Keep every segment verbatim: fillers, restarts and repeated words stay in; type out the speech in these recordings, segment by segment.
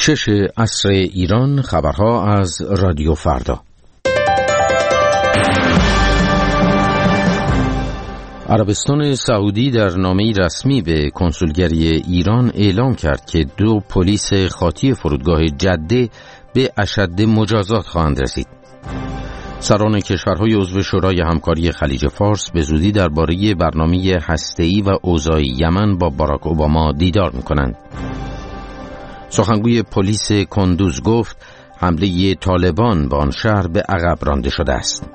شش عصر ایران، خبرها از رادیو فردا. عربستان سعودی در نامه‌ای رسمی به کنسولگری ایران اعلام کرد که دو پلیس خاطی فرودگاه جده به اشد مجازات خواهند رسید. سران کشورهای عضو شورای همکاری خلیج فارس به زودی درباره برنامه هسته‌ای و اوضاع یمن با باراک اوباما دیدار می‌کنند. سخنگوی پلیس کندوز گفت حمله طالبان به آن شهر به عقب رانده شده است.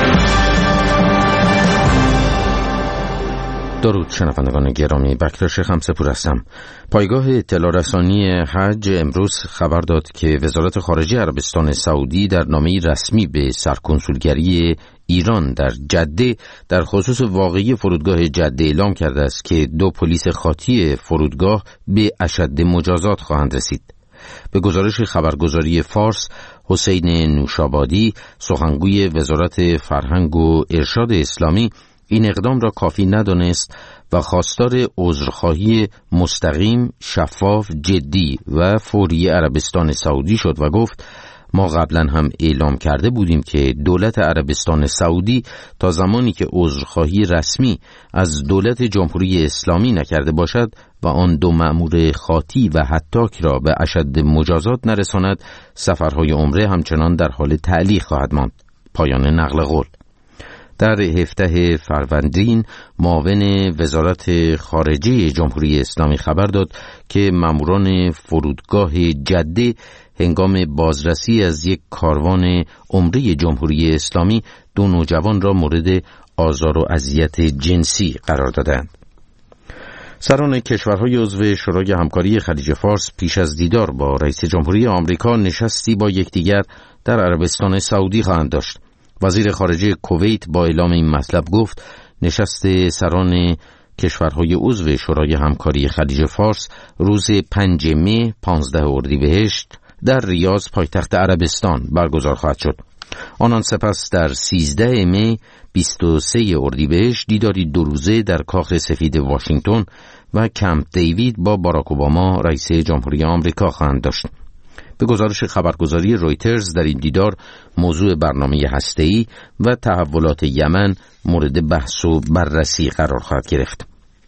درود شنوندگان گرامی، بکتاش خمسپور هستم. پایگاه اطلاع رسانی حج امروز خبر داد که وزارت خارجه عربستان سعودی در نامه‌ای رسمی به سرکنسولگری ایران در جده در خصوص واقعی فرودگاه جده اعلام کرده است که دو پلیس خاطی فرودگاه به اشد مجازات خواهند رسید. به گزارش خبرگزاری فارس، حسین نوشابادی، سخنگوی وزارت فرهنگ و ارشاد اسلامی، این اقدام را کافی ندانست و خواستار عذرخواهی مستقیم، شفاف، جدی و فوری عربستان سعودی شد و گفت ما قبلا هم اعلام کرده بودیم که دولت عربستان سعودی تا زمانی که عذرخواهی رسمی از دولت جمهوری اسلامی نکرده باشد و آن دو مأمور خاطی و هتاک را به اشد مجازات نرساند، سفرهای عمره همچنان در حال تعلیق خواهد ماند. پایان نقل قول. در هفده فروردین معاون وزارت خارجه جمهوری اسلامی خبر داد که ماموران فرودگاه جده هنگام بازرسی از یک کاروان عمره جمهوری اسلامی دو نوجوان را مورد آزار و اذیت جنسی قرار دادند. سران کشورهای عضو شورای همکاری خلیج فارس پیش از دیدار با رئیس جمهوری آمریکا نشستی با یکدیگر در عربستان سعودی خواهند داشت. وزیر خارجه کویت با اعلام این مطلب گفت نشست سران کشورهای عضو شورای همکاری خلیج فارس روز پنجم می پانزده اردیبهشت در ریاض پایتخت عربستان برگزار خواهد شد. آنان سپس در سیزده می بیست و سه اردیبهشت دیداری دو روزه در کاخ سفید واشنگتن و کمپ دیوید با باراک اوباما رئیس جمهوری آمریکا خواهند داشت. به گزارش خبرگزاری رویترز در این دیدار موضوع برنامه هسته‌ای و تحولات یمن مورد بحث و بررسی قرار خواهد گرفت.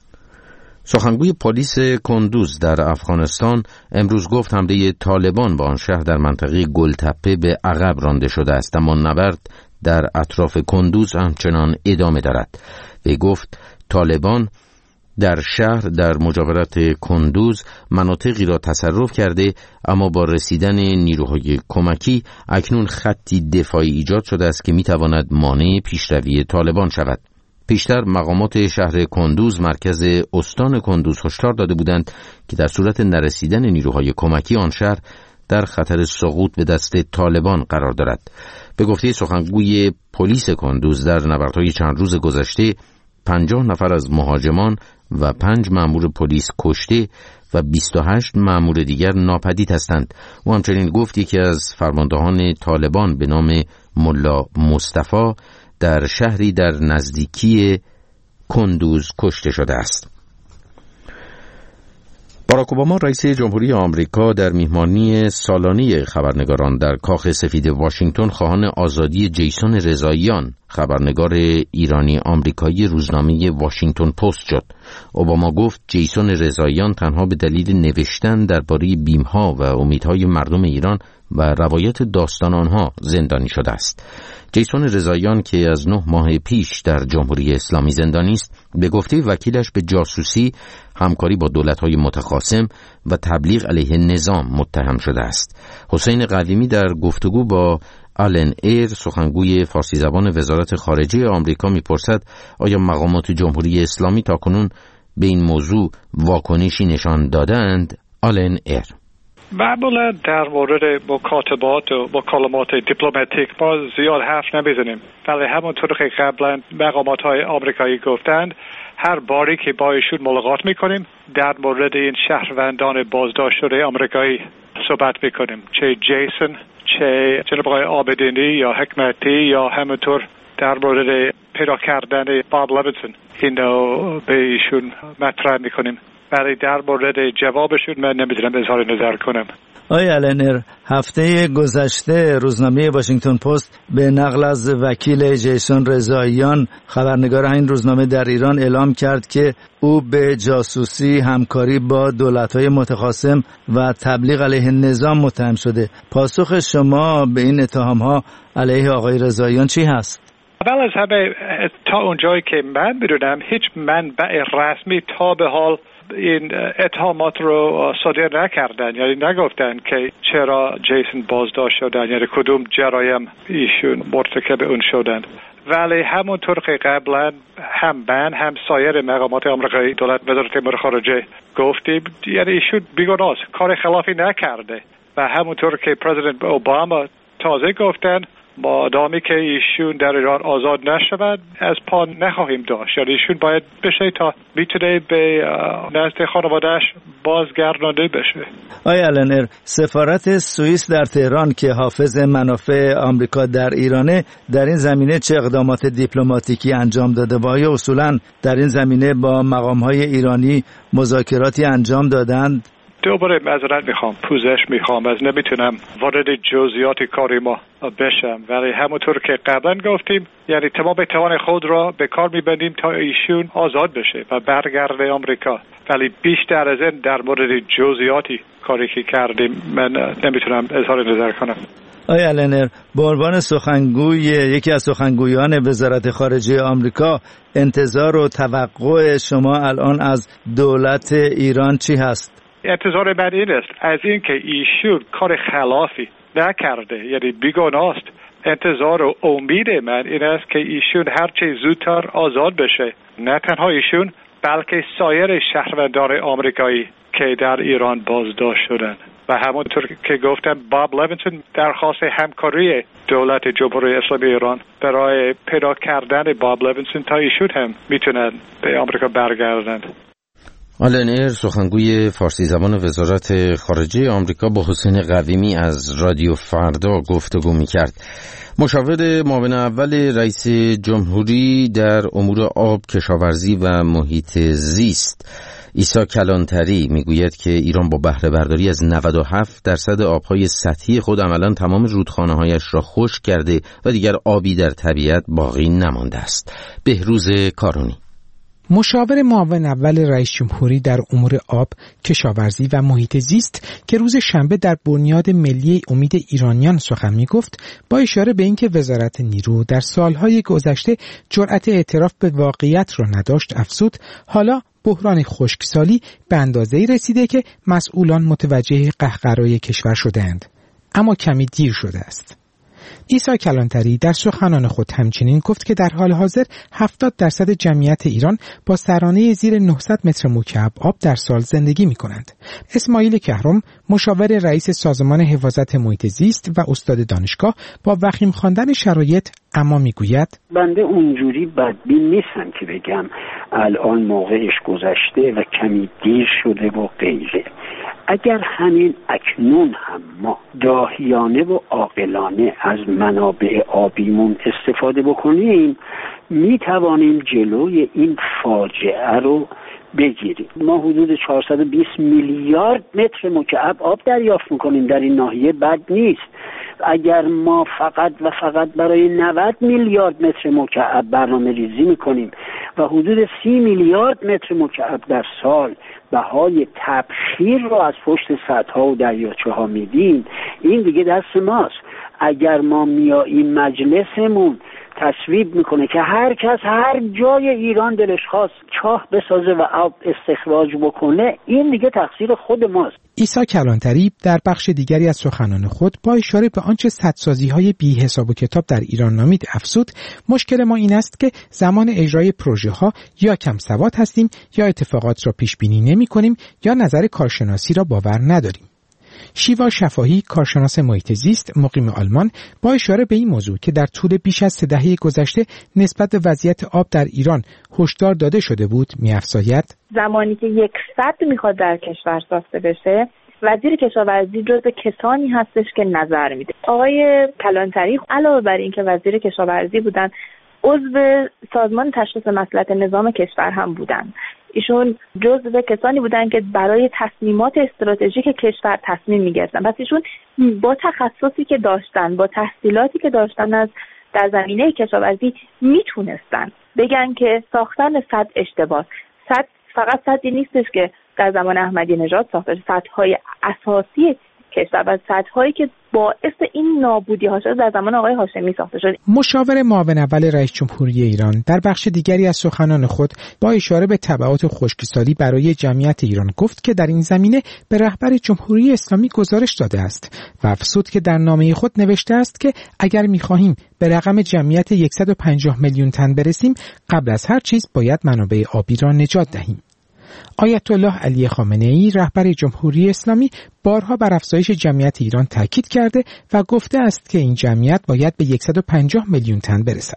سخنگوی پلیس کندوز در افغانستان امروز گفت حمله طالبان به آن شهر در منطقه گلتپه به عقب رانده شده است، اما نبرد در اطراف کندوز همچنان ادامه دارد. وی گفت طالبان در شهر در مجاورت کندوز مناطقی را تصرف کرده، اما با رسیدن نیروهای کمکی اکنون خطی دفاعی ایجاد شده است که میتواند مانع پیشروی طالبان شود. پیشتر مقامات شهر کندوز مرکز استان کندوز هشدار داده بودند که در صورت نرسیدن نیروهای کمکی آن شهر در خطر سقوط به دست طالبان قرار دارد. به گفته سخنگوی پلیس کندوز در نبردهای چند روز گذشته پنجاه نفر از مهاجمان و پنج مأمور پلیس کشته و بیست و هشت مأمور دیگر ناپدید هستند. او همچنین گفت یکی از فرماندهان طالبان به نام ملا مصطفی در شهری در نزدیکی کندوز کشته شده است. باراک اوباما رئیس جمهوری آمریکا در میهمانی سالانه خبرنگاران در کاخ سفید واشنگتن خواهان آزادی جیسون رضاییان، خبرنگار ایرانی آمریکایی روزنامه واشنگتن پست شد. اوباما گفت جیسون رضاییان تنها به دلیل نوشتن درباره بیمها و امیدهای مردم ایران و روایت داستان آنها زندانی شده است. جیسون رضاییان که از نه ماه پیش در جمهوری اسلامی زندانی است، به گفته وکیلش به جاسوسی، همکاری با دولت‌های متخاصم و تبلیغ علیه نظام متهم شده است. حسین قدیمی در گفتگو با آلن ایر، سخنگوی فارسی زبان وزارت خارجه آمریکا، می‌پرسد آیا مقامات جمهوری اسلامی تاکنون به این موضوع واکنشی نشان دادند؟ آلن ایر: معمولا در مورد مکاتبات و مکالمات دیپلماتیک ما زیاد حرف نمیزنیم، ولی همونطور که قبلا مقامات های آمریکایی گفتند هر باری که با ایشون ملاقات میکنیم در مورد این شهروندان بازداشت شده آمریکایی صحبت میکنیم، چه جیسون، چه جناب آقای آبدینی یا حکمتی یا همونطور در مورد پیدا کردن باب لوینسون، اینو به ایشون مطرح میکنیم. برای در مورد جوابشون من نمیدونم اظهار نظر کنم. آقای النر، هفته گذشته روزنامه واشنگتن پست به نقل از وکیل جیسون رضاییان خبرنگار این روزنامه در ایران اعلام کرد که او به جاسوسی، همکاری با دولت‌های متخاصم و تبلیغ علیه نظام متهم شده. پاسخ شما به این اتهام‌ها علیه آقای رضاییان چی هست؟ اول از همه تا اونجایی که من می‌دونم هیچ منبع رسمی تا به حال این اتهامات رو صادر نکردن، یعنی نگفتن که چرا جیسون بازداشت شدن، یعنی کدوم جرایم ایشون مرتکب اون شدن. ولی همونطور که قبلا هم من هم سایر مقامات آمریکایی، دولت، وزارت امور خارجه گفتیم، یعنی ایشون بیگناه است، کار خلافی نکرده و همونطور که پرزیدنت اوباما تازه گفتن مادامی که ایشون در ایران آزاد نشود از پا نخواهیم داشت، یعنی ایشون باید بشه تا میتونه به نزد خانوادهش بازگردانده بشه. آقای النر، سفارت سوئیس در تهران که حافظ منافع آمریکا در ایرانه، در این زمینه چه اقدامات دیپلماتیکی انجام داده و آیا اصولاً در این زمینه با مقام‌های ایرانی مذاکراتی انجام دادند؟ دوباره معذرت میخوام، پوزش میخوام، از نمیتونم وارد جزئیات کاری ما بشم، ولی همونطور که قبلا گفتیم یعنی تمام توان خود را به کار میبندیم تا ایشون آزاد بشه و برگرده آمریکا، ولی بیشتر از این در مورد جزئیاتی کاری که کردیم من نمیتونم اظهار نظر کنم. آقای النر، به عنوان سخنگوی یکی از سخنگویان وزارت خارجه آمریکا، انتظار و توقع شما الان از دولت ایران چی هست؟ انتظار من این است از اینکه ایشون کار خلافی نکرده، یعنی بیگناه است، انتظار و امید من این است که ایشون هرچه زودتر آزاد بشه، نه تنها ایشون بلکه سایر شهروندان آمریکایی که در ایران بازداشت شدن. و همونطور که گفتم باب لوینسون درخواست همکاری دولت جمهوری اسلامی ایران برای پیدا کردن باب لوینسون تا ایشون هم میتونن به آمریکا برگردن. النر، سخنگوی فارسی زبان وزارت خارجه آمریکا، با حسین قویمی از رادیو فردا گفتگو می‌کرد. مشاور معاون اول رئیس جمهوری در امور آب، کشاورزی و محیط زیست عیسی کلانتری میگوید که ایران با بهره برداری از نود و هفت درصد آبهای سطحی خود عملاً تمام رودخانه‌هایش را خشک کرده و دیگر آبی در طبیعت باقی نمانده است. بهروز کارونی، مشاور معاون اول رئیس جمهوری در امور آب، کشاورزی و محیط زیست که روز شنبه در بنیاد ملی امید ایرانیان سخن می‌گفت، با اشاره به اینکه وزارت نیرو در سالهای گذشته جرأت اعتراف به واقعیت را نداشت، افزود حالا بحران خشکسالی به اندازه‌ای رسیده که مسئولان متوجه قهقرای کشور شده‌اند، اما کمی دیر شده است. عیسی کلانتری در سخنان خود همچنین گفت که در حال حاضر هفتاد درصد جمعیت ایران با سرانه زیر نهصد متر مکعب آب در سال زندگی می کنند. اسماعیل کهرم، مشاور رئیس سازمان حفاظت محیط زیست و استاد دانشگاه، با وخیم خواندن شرایط اما می گوید بنده اونجوری بدبین نیستم که بگم الان موقعش گذشته و کمی دیر شده و غیره. اگر همین اکنون هم ما داهیانه و عاقلانه از منابع آبیمون استفاده بکنیم، می توانیم جلوی این فاجعه رو بگیریم. ما حدود چهارصد و بیست میلیارد متر مکعب آب دریافت میکنیم در این ناحیه، بد نیست. اگر ما فقط و فقط برای نود میلیارد متر مکعب برنامه ریزی میکنیم و حدود سی میلیارد متر مکعب در سال بهای تبخیر رو از پشت سدها و دریاچه ها میدیم، این دیگه دست ماست. اگر ما میاییم مجلسمون تصویب میکنه که هر کس هر جای ایران دلش خواست چاه بسازه و آب استخراج بکنه، این دیگه تقصیر خود ماست. عیسی کلانتری در بخش دیگری از سخنان خود با اشاره به آنچه سدسازی‌های بی حساب و کتاب در ایران نامید افزود مشکل ما این است که زمان اجرای پروژه‌ها یا کم سواد هستیم یا اتفاقات را پیش بینی نمی‌کنیم یا نظر کارشناسی را باور نداریم. شیوا شفاهی، کارشناس محیط زیست مقیم آلمان، با اشاره به این موضوع که در طول بیش از سه دهه گذشته نسبت به وضعیت آب در ایران هشدار داده شده بود، می‌افزاید زمانی که یک سد میخواد در کشور ساخته بشه، وزیر کشاورزی جزو کسانی هستش که نظر میده. آقای کلانتری علاوه بر این که وزیر کشاورزی بودن، عضو سازمان تشخیص مصلحت نظام کشور هم بودن. ایشون جزو کسانی بودن که برای تصمیمات استراتژیک کشور تصمیم می‌گرفتن. پس ایشون با تخصصی که داشتن، با تحصیلاتی که داشتن از در زمینه کشاورزی میتونستن بگن که ساختن سد اشتباه. سد فقط سدی نیستش که در زمان احمدی نژاد ساخته شد، سدهای اساسی کشور و سدهایی که باعث این نابودی ها شد در زمان آقای هاشمی ساخته شد. مشاور معاون اول رئیس جمهوری ایران در بخش دیگری از سخنان خود با اشاره به تبعات خشکسالی برای جمعیت ایران گفت که در این زمینه به رهبر جمهوری اسلامی گزارش داده است و افزود که در نامه خود نوشته است که اگر می‌خواهیم به رقم جمعیت صد و پنجاه میلیون تن برسیم، قبل از هر چیز باید منابع آبی را نجات دهیم. آیت الله علی خامنه‌ای رهبر جمهوری اسلامی بارها بر افزایش جمعیت ایران تاکید کرده و گفته است که این جمعیت باید به صد و پنجاه میلیون تن برسد.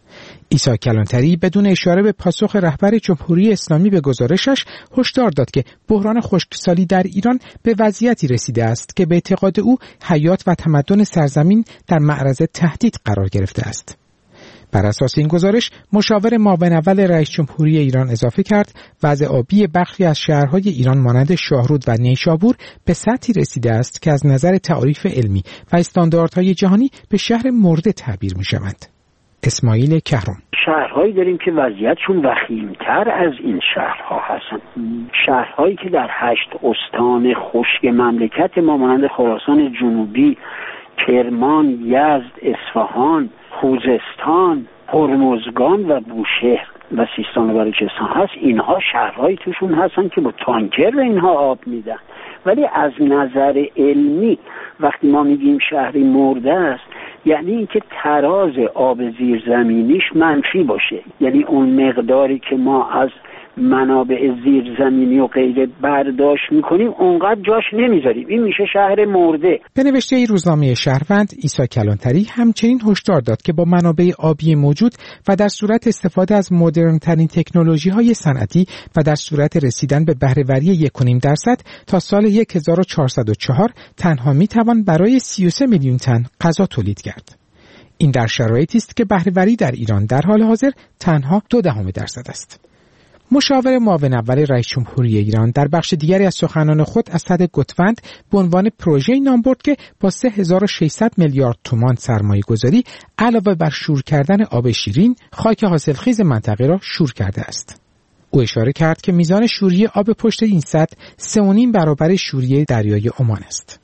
عیسی کلانتری بدون اشاره به پاسخ رهبر جمهوری اسلامی به گزارشش هشدار داد که بحران خشکسالی در ایران به وضعیتی رسیده است که به اعتقاد او حیات و تمدن سرزمین در معرض تهدید قرار گرفته است. بر اساس این گزارش، مشاور معاون اول رئیس جمهوری ایران اضافه کرد وضع آبی برخی از شهرهای ایران مانند شاهرود و نیشابور به سطحی رسیده است که از نظر تعریف علمی و استانداردهای جهانی به شهر مرده تعبیر می شوند. اسماعیل کهرم: شهرهایی داریم که وضعیتشون وخیم‌تر از این شهرها هستن. شهرهایی که در هشت استان خشک مملکت ما مانند خراسان جنوبی، کرمان، یزد، اصفهان، خوزستان، هرمزگان و بوشهر و سیستان و بلوچستان هست، اینها شهرهایی توشون هستن که با تانکر به اینها آب میدن. ولی از نظر علمی وقتی ما میگیم شهری مرده است، یعنی اینکه تراز آب زیرزمینیش منفی باشه، یعنی اون مقداری که ما از منابع زیرزمینی و غیره برداشت میکنیم اونقدر جاش نمیذاریم، این میشه شهر مرده. به نوشته روزنامه شهروند، عیسی کلانتری همچنین هشدار داد که با منابع آبی موجود و در صورت استفاده از مدرن ترین تکنولوژی های صنعتی و در صورت رسیدن به بهره‌وری یک و نیم درصد تا سال هزار و چهارصد و چهار تنها میتوان برای سی و سه میلیون تن غذا تولید کرد. این در شرایطی است که بهره‌وری در ایران در حال حاضر تنها دو دهم درصد است. مشاور معاون اول رئیس جمهوری ایران در بخش دیگری از سخنان خود از سد گوتفند به عنوان پروژه‌ای نام برد که با سه هزار و ششصد میلیارد تومان سرمایه‌گذاری علاوه بر شور کردن آب شیرین، خاک حاصلخیز منطقه را شور کرده است. او اشاره کرد که میزان شوری آب پشت این سد سه و نیم برابر شوری دریای عمان است.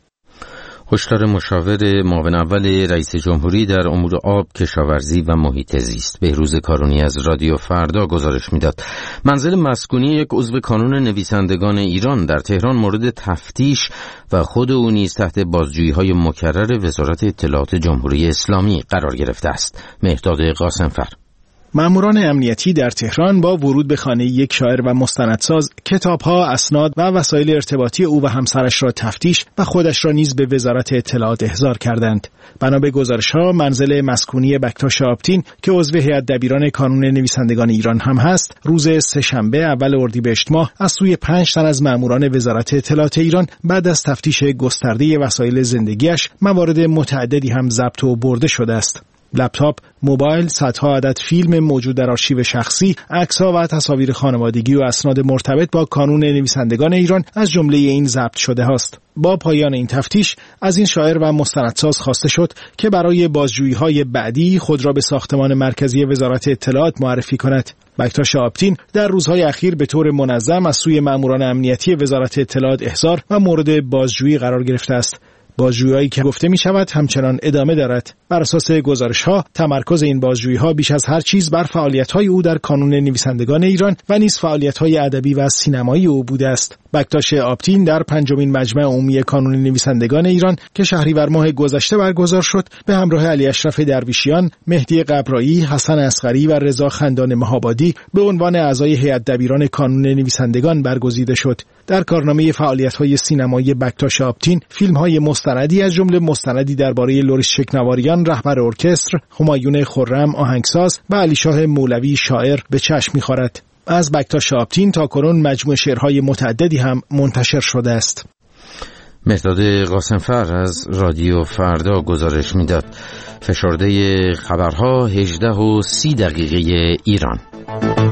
هشدار مشاور معاون اول رئیس جمهوری در امور آب، کشاورزی و محیط زیست بهروز کارونی از رادیو فردا گزارش میداد منزل مسکونی یک عضو کانون نویسندگان ایران در تهران مورد تفتیش و خود او نیز تحت بازجویی‌های مکرر وزارت اطلاعات جمهوری اسلامی قرار گرفته است. مهداد قاسمفر: ماموران امنیتی در تهران با ورود به خانه یک شاعر و مستندساز کتاب‌ها، اسناد و وسایل ارتباطی او و همسرش را تفتیش و خودش را نیز به وزارت اطلاعات احضار کردند. بنا به گزارش‌ها، منزل مسکونی بکتاش آپتین که عضو هیئت دبیران کانون نویسندگان ایران هم هست، روز سه‌شنبه اول اردیبهشت ماه از سوی پنج تن از ماموران وزارت اطلاعات ایران بعد از تفتیش گسترده وسایل زندگیش، موارد متعددی هم ضبط و برده شده است. لپتاپ، موبایل، صدها عدد فیلم موجود در آرشیو شخصی، عکس‌ها و تصاویر خانوادگی و اسناد مرتبط با کانون نویسندگان ایران از جمله این ضبط شده است. با پایان این تفتیش از این شاعر و مستندساز خواسته شد که برای بازجویی‌های بعدی خود را به ساختمان مرکزی وزارت اطلاعات معرفی کند. بکتاش آپتین در روزهای اخیر به طور منظم از سوی ماموران امنیتی وزارت اطلاعات احضار و مورد بازجویی قرار گرفته است. بازجویی‌هایی که گفته می شود همچنان ادامه دارد. بر اساس گزارش‌ها، تمرکز این بازجویی‌ها بیش از هر چیز بر فعالیت‌های او در کانون نویسندگان ایران و نیز فعالیت‌های ادبی و سینمایی او بوده است. بکتاش آپتین در پنجمین مجمع عمومی کانون نویسندگان ایران که شهریور ماه گذشته برگزار شد، به همراه علی اشرف درویشیان، مهدی قبرایی، حسن اصغری و رضا خندان مهابادی به عنوان اعضای هیئت دبیران کانون نویسندگان برگزیده شد. در کارنامه فعالیت‌های سینمایی بکتاش آپتین، فیلم‌های مستندی از جمله مستندی درباره لوریس شکنواریان رهبر ارکستر، همایون خرم آهنگساز و علیشاه مولوی شاعر به چشم می‌خورد. از بکتاش آپتین تا کنون مجموعه شعرهای متعددی هم منتشر شده است. مهداد قاسمفر از رادیو فردا گزارش میداد. فشرده خبرها هجده و سی دقیقه ایران.